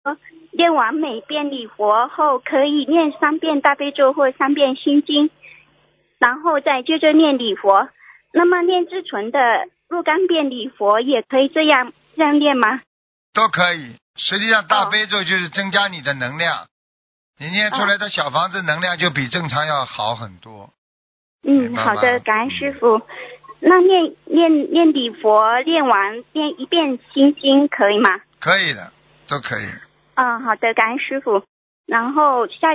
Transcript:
念完每遍礼佛后，可以念3遍大悲咒或3遍心经，然后再接着念礼佛。那么念自存的若干遍礼佛也可以这样念吗？ 都可以。实际上大悲咒就是增加你的能量，你念出来的小房子能量就比正常要好很多。 好的，感恩师父。那念礼佛念完念1遍心经可以吗？ 可以的，都可以。 好的，感恩师父。然后下